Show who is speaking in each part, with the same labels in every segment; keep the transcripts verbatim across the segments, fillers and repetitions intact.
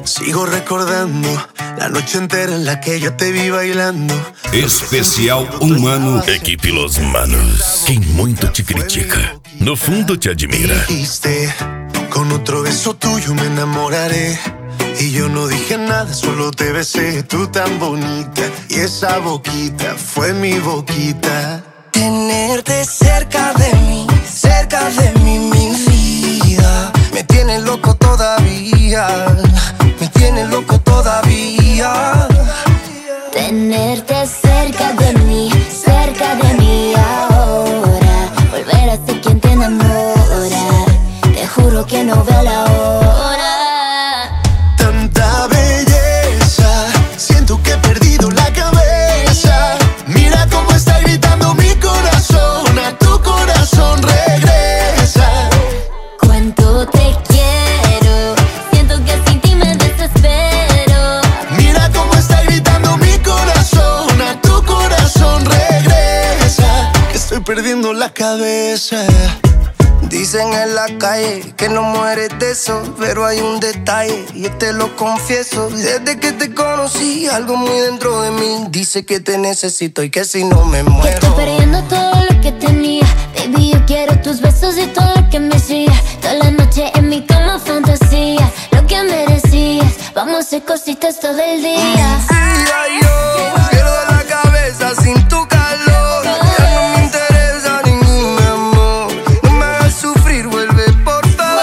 Speaker 1: Sigo recordando la noche entera en la que yo te vi bailando.
Speaker 2: Especial humano. Equipe Los Manos. Quem muito te critica, no fundo te admira.
Speaker 1: Dijiste, con otro beso tuyo me enamoraré. Y yo no dije nada, solo te besé. Tú tan bonita, y esa boquita fue mi boquita.
Speaker 3: Tenerte cerca de mí, cerca de mí, mi vida, me tiene loco todavía, me tiene loco todavía.
Speaker 4: Tenerte cerca de mí, cerca de mí ahora. Volver a ser quien te enamora. Te juro que no veo la hora.
Speaker 1: Tanta belleza, siento que he perdido la cabeza. Mira cómo está gritando mi corazón, a tu corazón regresa.
Speaker 4: Cuánto te quiero, siento que sin ti me desespero.
Speaker 1: Mira cómo está gritando mi corazón, a tu corazón regresa. Que estoy perdiendo la cabeza.
Speaker 3: Dicen en la calle que no mueres de eso, pero hay un detalle y yo te lo confieso. Desde que te conocí, algo muy dentro de mí dice que te necesito y que si no me muero.
Speaker 4: Que estoy perdiendo todo lo que tenía. Baby, yo quiero tus besos y todo lo que me hacía. Toda la noche en mi cama fantasía, lo que merecías. Vamos a hacer cositas todo el día.
Speaker 3: Sí, ay, yo quiero dar la cabeza sin tu calor. Ya no me interesa ningún amor. No me hagas sufrir, vuelve por favor.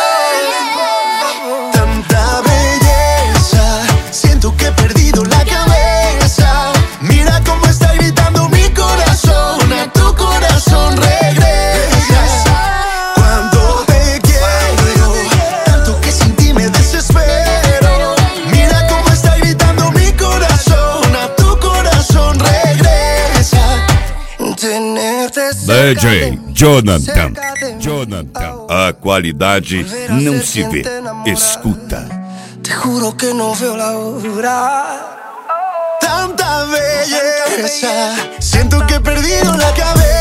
Speaker 1: Tanta belleza, siento que he perdido la cabeza. Mira cómo está gritando mi corazón, a tu corazón regresa. Cuando te quiero, tanto que sin ti me desespero. Mira cómo está gritando mi corazón, a tu corazón regresa.
Speaker 3: Tenerte
Speaker 2: D
Speaker 3: cerca
Speaker 2: J
Speaker 3: de mí,
Speaker 2: Jonathan.
Speaker 3: cerca de mí.
Speaker 2: Jonathan. A qualidade não se vê, escuta.
Speaker 3: Te juro que no veo la hora.
Speaker 1: Tanta belleza, siento que he perdido la cabeza.